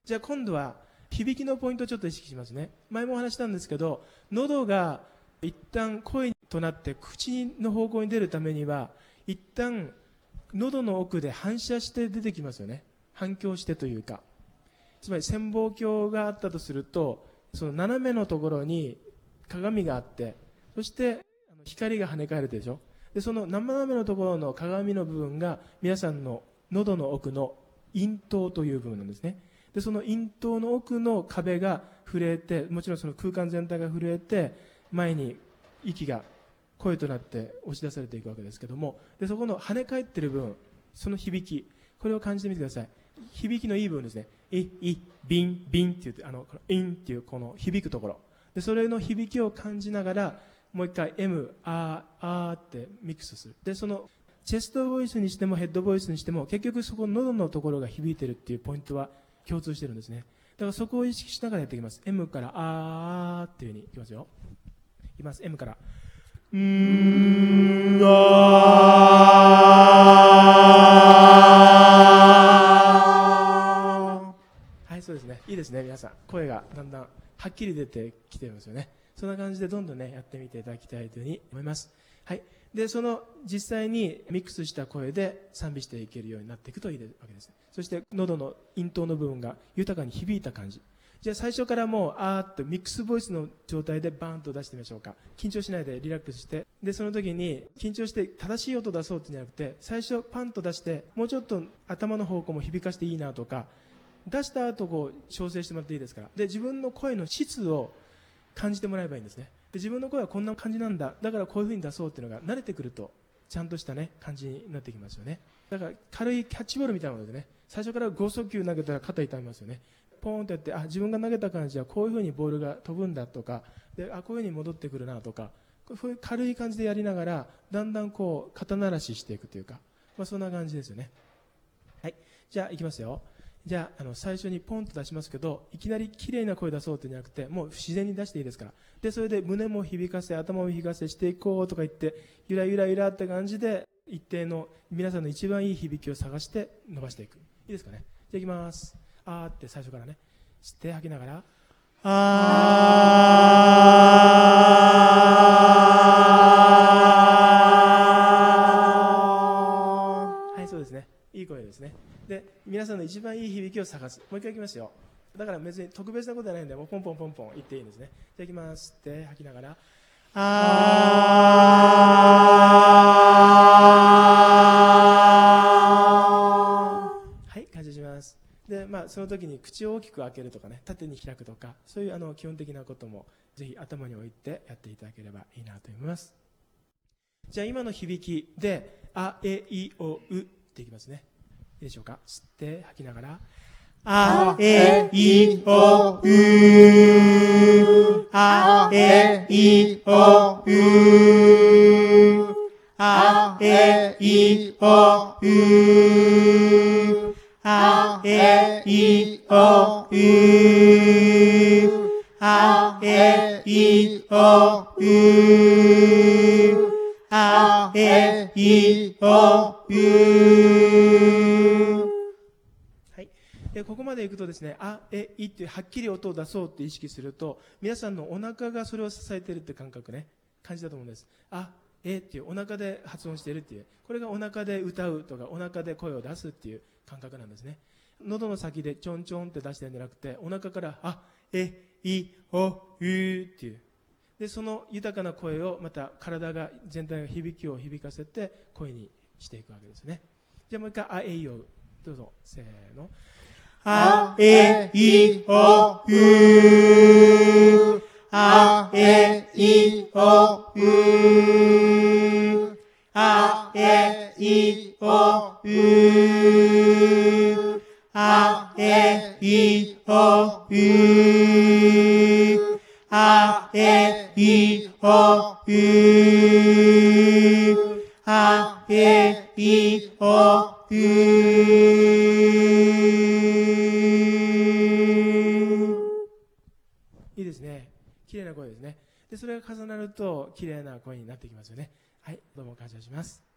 じゃあ今度は響きのポイントをちょっと意識しますね。前もお話したんですけど、喉が一旦声となって口の方向に出るためには、一旦喉の奥で反射して出てきますよね。反響してというか。つまり潜望鏡があったとすると、その斜めのところに鏡があって、そして光が跳ね返るでしょ。で、その斜めのところの鏡の部分が皆さんの喉の奥の咽頭という部分なんですね。で、その咽頭の奥の壁が震えて、もちろんその空間全体が震えて、前に息が声となって押し出されていくわけですけども、で、そこの跳ね返っている部分、その響き、これを感じてみてください。響きのいい部分ですね。ビン、ビンって言って、インっていうこの響くところ。で、それの響きを感じながら、もう一回 M、あーってミックスする。で、そのチェストボイスにしてもヘッドボイスにしても、結局そこの喉のところが響いてるっていうポイントは共通してるんですね。だからそこを意識しながらやっていきます。M からあーっていう風にいきますよ。いきます。M から。はい、そうですね。いいですね、皆さん。声がだんだんはっきり出てきてますよね。そんな感じでどんどんね、やってみていただきたいというふうに思います。はい。で、その実際にミックスした声で賛美していけるようになっていくといいわけです。そして喉の咽頭の部分が豊かに響いた感じ。じゃあ最初からもうあーっとミックスボイスの状態でバーンと出してみましょうか。緊張しないでリラックスして、でその時に緊張して正しい音出そうってじゃなくて、最初パンと出してもうちょっと頭の方向も響かしていいなとか、出した後こう調整してもらっていいですから。で自分の声の質を感じてもらえばいいんですね。で自分の声はこんな感じなんだ、だからこういう風に出そうっていうのが慣れてくるとちゃんとしたね感じになってきますよね。だから軽いキャッチボールみたいなのでね、最初から剛速球投げたら肩痛みますよね。ポーンってやって、あ、自分が投げた感じはこういう風にボールが飛ぶんだとか、で、あ、こういう風に戻ってくるなとか、こういう軽い感じでやりながらだんだんこう肩慣らししていくというか、そんな感じですよね。はい、じゃあいきますよ。じゃあ、最初にポンと出しますけど、いきなり綺麗な声出そうってじゃなくて、もう自然に出していいですから。で、それで胸も響かせ、頭も響かせしていこうとか言って、ゆらゆらゆらって感じで、一定の皆さんの一番いい響きを探して伸ばしていく。いいですかね。じゃあいきます。あーって最初からね。吸って吐きながら、あー。はい、そうですね。いい声ですね。で、皆さんの一番いい響きを探す。もう一回いきますよ。だから別に特別なことじゃないんで、もうポンポンポンポン言っていいんですね。じゃあいきます。って吐きながら、はい、感謝します。で、その時に口を大きく開けるとかね、縦に開くとか、そういう基本的なこともぜひ頭に置いてやっていただければいいなと思います。じゃあ今の響きで、あ、え、い、お、うっていきますね。いいでしょうか。吸って吐きながら、あ、え、い、お、う、あ、え、い、お、う、あ、え、い、お、う、あ、え、い、お、う、あ、え、い、お、う、あ、え、い、お、う。はい。で、ここまでいくとですね、あ、え、いってはっきり音を出そうって意識すると、皆さんのお腹がそれを支えているって感覚ね、感じだと思うんです。あ、えっていうお腹で発音しているっていう、これがお腹で歌うとか、お腹で声を出すっていう感覚なんですね。喉の先でちょんちょんって出してるんじゃなくて、お腹から、あ、え、い、お、うっていう。で、その豊かな声をまた体が全体が響きを響かせて声にしていくわけですね。じゃあもう一回、あ、え、い、お、う。どうぞ、せーの。あ、え、い、お、う、あ、え、い、お、う、あ、え、い、お、う、あ、え、い、お、う、あ、え、い、お、う、あ、え、い、お、う。いいですね。綺麗な声ですね。で、それが重なると綺麗な声になってきますよね。はい、どうも感謝します。